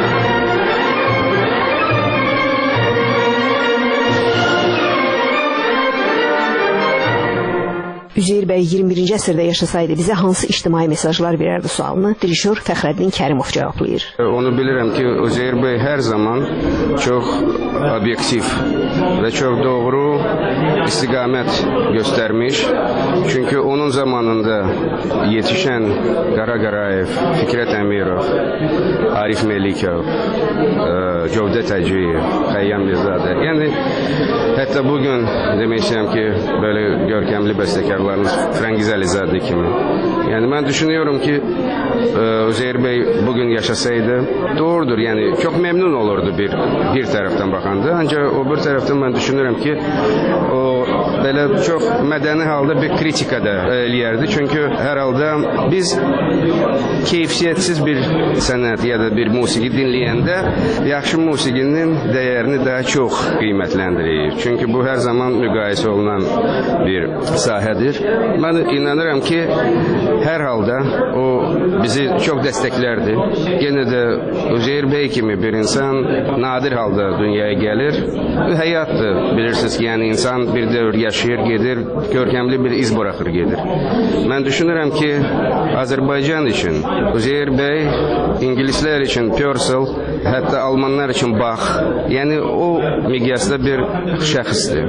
Speaker 8: Üzeyir bəy 21-ci əsrdə yaşasaydı bizə hansı ictimai mesajlar verərdi sualını dirişör Fəxrəddin Kərimov cavablayır.
Speaker 15: Onu bilirəm ki, Üzeyir bəy hər zaman çox obyektiv ve çok doğru istikamet göstermiş. Çünkü onun zamanında yetişen Qara Qarayev, Fikret Emirov, Arif Melikov, Cevdet Hacıyev, Xayyam Mirzade. Yani hatta bugün demeyeceğim ki böyle görkemli bestekarlarımız Frengiz Alizade kimi. Yani ben düşünüyorum ki Üzeyir Bey bugün yaşasaydı doğrudur. Yani çok memnun olurdu bir taraftan bakanda. Ancak o bir taraftan ben düşünürüm ki o böyle çok medeni halde bir kritika da eləyərdi. Çünkü herhalde biz keyfiyetsiz bir sanat ya da bir musiki dinleyende yaxşı musikinin değerini daha çok kıymetlendirir. Çünkü bu her zaman müqayisə olunan bir sahedir. Ben inanırım ki herhalde o bizi çok desteklerdi. Gene de Üzeyir Bey kimi bir insan nadir halda dünyaya gelir. Hayattır. Bilirsiniz ki yani insan bir devir yaşayır, gelir, görkemli bir iz bırakır, gelir. Ben düşünürüm ki Azerbaycan için Üzeyir Bey, İngilizler için Purcell, hatta Almanlar için Bach. Yani o miqyasda bir şəxsdir.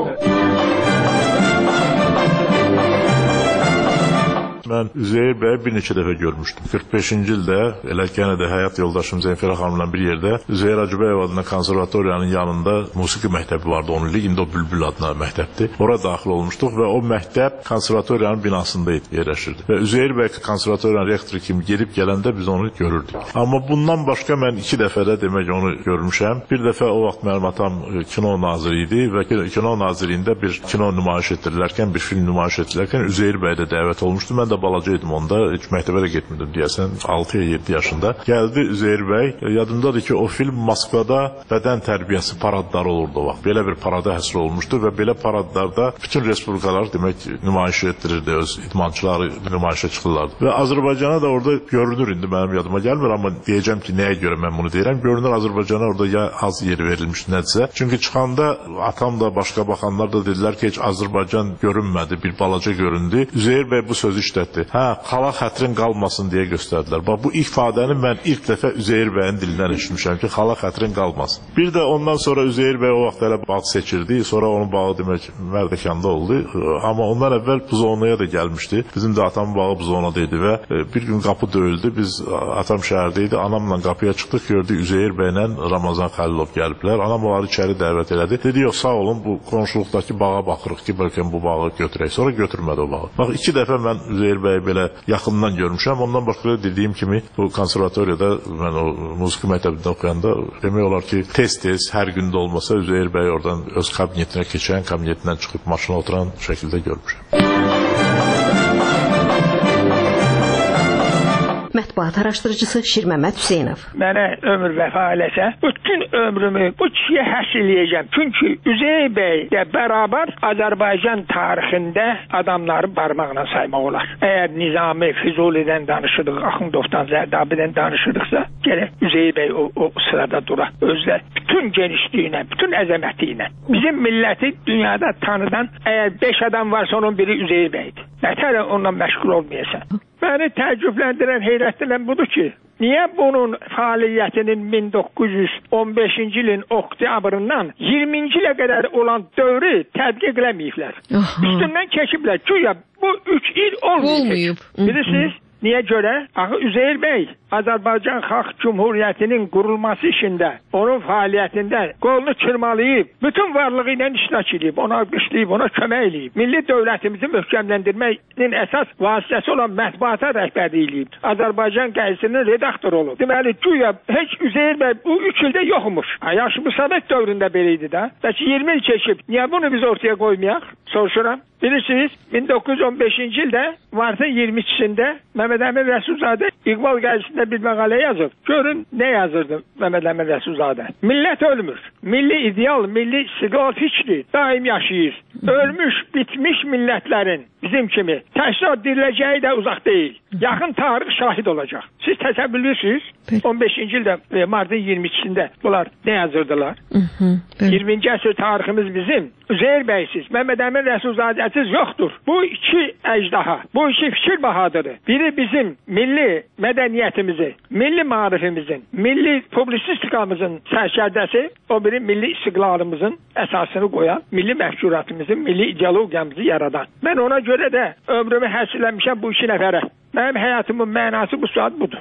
Speaker 11: Ben Üzeyir Bey'i bir neçə dəfə görmüşdüm. 45-ci ildə elə gənə də həyat yoldaşım Zənfira xanımla bir yerdə Üzeyir Hacıbəyev adına konservatoriyanın yanında musiqi məktəbi vardı 10 illik. İndi o Bülbül adına məktəbdir. Ora daxil olmuşduq və o məktəb konservatoriyanın binasında yerləşirdi. Və Üzeyir Bey konservatoriyanın rektoru kimi gelib gələndə biz onu görürdük. Amma bundan başqa mən 2 dəfə də demək onu görmüşəm. Bir dəfə o vaxt mənim atam kino naziri idi və kino nazirliyində bir kino nümayiş etdirilərkən, bir film nümayiş etdirilərkən Üzeyir Bey də dəvət olmuşdu. Mən də balacaydım onda, heç məktəbə də getmirdim deyəsən, 6-7 yaşında. Gəldi Üzeyir Bey, yadımdadır ki o film Moskvada bədən tərbiyəsi paradları olurdu o vaxt. Belə bir parada həsr olmuşdu və belə paradlarda bütün respublikalar demək nümayiş etdirirdi, öz idmançıları nümayişə çıxırlardı. Və Azərbaycana da orada görünür, indi mənim yadıma gəlmir, amma deyəcəm ki, nəyə görə mən bunu deyirəm. Görünür Azərbaycana orada ya az yer verilmişdi nədirsə. Çünki çıxanda atam da, başqa baxanlar da dedilər ki, heç Azərbaycan görünmədi, bir balaca göründü. Üzeyir Bey bu sözü işlətdi. Xala xətrin qalmasın deyə göstərdilər. Bu ifadəni mən ilk dəfə Üzeyir Bəyin dilindən eşitmişəm ki, xala xətrin qalmasın. Bir də ondan sonra Üzeyir Bəy o vaxt elə bağ seçirdi. Sonra onun bağı demək Mərdəkanda oldu. Amma ondan əvvəl Buzovnaya da gəlmişdi. Bizim də atamın bağı Buzovnada idi və bir gün qapı döyüldü. Biz atam şəhərdə idi. Anamla qapıya çıxdıq, gördük Üzeyir Bəylə Ramazan Xəlilov gəliblər. Anam onları içəri dəvət elədi. Dedi, yox sağ olun, bu qonşuluqdakı bağa baxırıq ki, bəlkə bu bağı götürək. Sonra götürmədi o bağı. Bax 2 dəfə mən Üzeyir Bəyi belə yaxından görmüşəm. Ondan başqa dediyim kimi bu konservatoriyada mən o musiqi məktəbində oxuyanda demək olar ki, tez-tez hər gündə olmasa Üzeyir Bəy oradan öz kabinetinə keçən, kabinetindən çıxıb maşına oturan şəkildə görmüşəm.
Speaker 8: Mətbuat araşdırıcısı Şirməmməd Hüseynov.
Speaker 16: Mənə ömür vəfa eləsə, bütün ömrümü bu kişiyə həsr eləyəcəm. Çünki Üzeyir Bəy ilə bərabər Azərbaycan tarixində adamları barmaqla saymaq olar. Əgər Nizami, Füzulidən danışırdıq, Axundovdan, Zərdabidən danışırdıqsa, gələk Üzeyir Bəy o sırada dura. Özlə bütün genişliyinə, bütün əzəməti ilə. Bizim milləti dünyada tanıdan əgər 5 adam varsa onun biri Üzeyir Bəydir. Nətər onunla məşğul olmayasan. Məni təəccübləndirən, heyrətlənən budur ki, niyə bunun fəaliyyətinin 1915-ci ilin oktyabrından 20-ci ilə qədər olan dövrü tədqiq eləməyiblər. Üstündən keçiblər. Güya bu 3 il olmayıb. Bilirsiniz? Niyə görə? Axı Üzeyir Bəy Azərbaycan Xalq Cumhuriyyətinin qurulması işində, onun fəaliyyətində qolunu çırmalayıb, bütün varlığı ilə iştirak edib, ona alqışlayıb, ona kömək edib. Milli dövlətimizi möhkəmləndirməyin əsas vasitəsi olan mətbuata rəhbərlik edib. Azərbaycan qəzetinin redaktoru olub. Deməli, güya heç Üzeyir Bəy bu 3 ildə yoxmuş. Yaşı Sovet dövründə belə idi də. Bəlkə 20 il keçib. Niyə bunu biz ortaya qoymayaq? Soruşuram. Bilirsiniz, 1915-ci ildə martın 22-sində Məhəmməd Əmin Rəsulzadə İqbal qəzetində bir məqalə yazıb. Görün, nə yazırdı Məhəmməd Əmin Rəsulzadə? Millət ölmür. Milli ideal, milli istiqlal fikri daim yaşayır. Ölmüş, bitmiş millətlərin bizim kimi təkrar diriləcəyi də uzaq deyil. Yaxın tarix şahid olacaq. Siz təsəvvür edirsiniz? 15-ci ildə martın 22-sində bunlar nə yazırdılar? 20-ci əsr tariximiz bizim. Üzeyir bəysiz, Məhəmməd Əmin Rəsulzadəsiz yoxdur. Bu iki əcdaha, bu iki fikir bahadırı. Biri bizim milli mədəniyyətimizi, milli maarifimizin, milli publisistikamızın sərkərdəsi, o biri milli istiqlalımızın əsasını qoyan, milli məhsuratımızın, milli ideologiyamızı yaradan. Mən ona görə də ömrümü həsrləmişəm bu iki nəfərə. Mənim həyatımın mənası bu saat budur.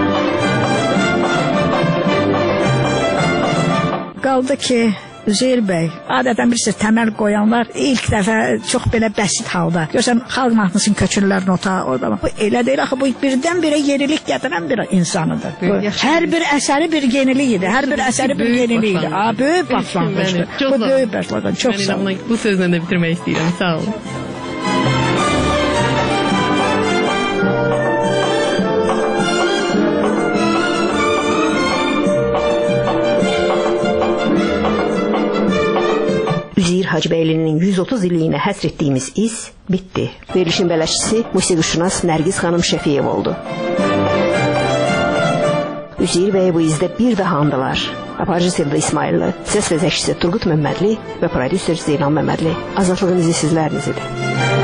Speaker 10: Qaldı ki, Üzeyir bəy, adətən bilirsiniz, təməl qoyanlar ilk dəfə çox belə bəsit halda. Görsən, xalq mahnısının köçürlər nota orada. Bu elə deyil, axı bu birdən-birə yenilik gətirən bir insanıdır. Hər bir əsəri bir yenilik idi, hər bir əsəri bir yenilik idi. Böyük başlanmışdır. Bu böyük başlanmışdır. Çox sağ olun.
Speaker 6: Bu sözlə də bitirmək istəyirəm, sağ olun.
Speaker 8: Üzeyir Hacıbəylinin 130 illiyinə həsr etdiyimiz iz bitdi. Verilişin bələşçisi musiqişünas Nərgiz xanım Şəfiyev oldu. Üzeyir bəy bu izdə bir daha andılar. Aparıcı Sevda İsmailli, səs vəzəkçisi Turqut Məmmədli və prodüser Zeynal Məmmədli. Azadlığın izi sizlərinizidir.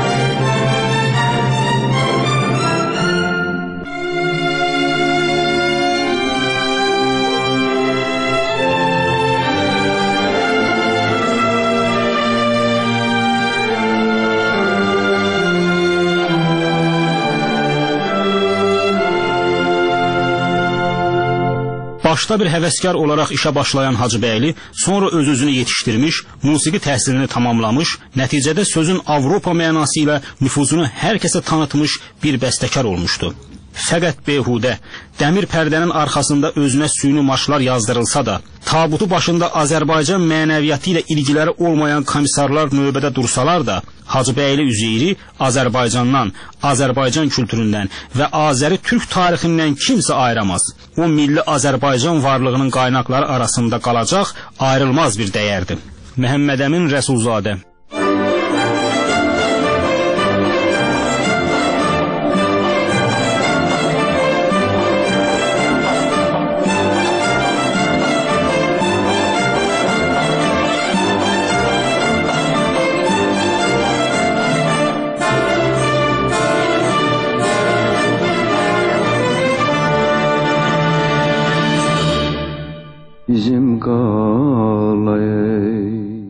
Speaker 17: Başda bir həvəskar olaraq işə başlayan Hacıbəyli sonra öz-özünü yetişdirmiş, musiqi təhsilini tamamlamış, nəticədə sözün Avropa mənası ilə nüfuzunu hər kəsə tanıtmış bir bəstəkar olmuşdu. Fəqət behudə, dəmir pərdənin arxasında özünə süni marşlar yazdırılsa da, tabutu başında Azərbaycan mənəviyyatı ilə ilgiləri olmayan komissarlar növbədə dursalar da, Hacıbəyli Üzeyri Azərbaycandan, Azərbaycan kültüründən və Azəri Türk tarixindən kimsə ayıramaz. O milli Azərbaycan varlığının qaynaqları arasında qalacaq ayrılmaz bir dəyərdir. Məhəmməd Əmin Rəsulzadə.
Speaker 18: Bizim qalay.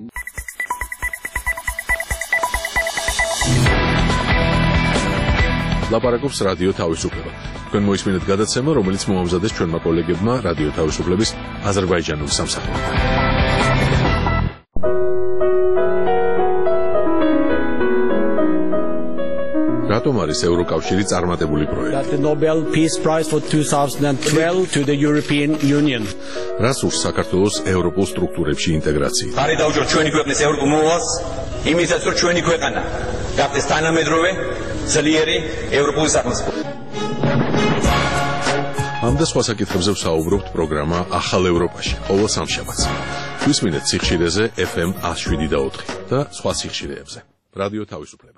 Speaker 1: ლაპარაკობს რადიო თავისუფლება. თქვენ მოისმინეთ გადაცემა, რომელიც მოამზადეს ჩვენმა კოლეგებმა რადიო თავისუფლების აზერბაიჯანული სამსახური. რატომ არის ევროკავშირი წარმატებული პროექტი?
Speaker 19: The Nobel Peace Prize for 2012 to the European Union.
Speaker 1: რას ურს საქართველოს ევროპულ სტრუქტურებში ინტეგრაცია?
Speaker 20: არის დაუჯერ ჩვენი ქვეყნის ევროპულ მოვალს, იმისაც რომ ჩვენი ქვეყანა გახდეს თანამედროვე, ძლიერი ევროპული სახელმწიფო.
Speaker 1: ამ და სხვა საკითხებზე ვსაუბრობთ პროგრამა ახალ ევროპაში, ყოველ სამშაბათს. გვისმინეთ სიხშირეზე FM 107.4 და სხვა სიხშირეებზე. რადიო თავისუფლება.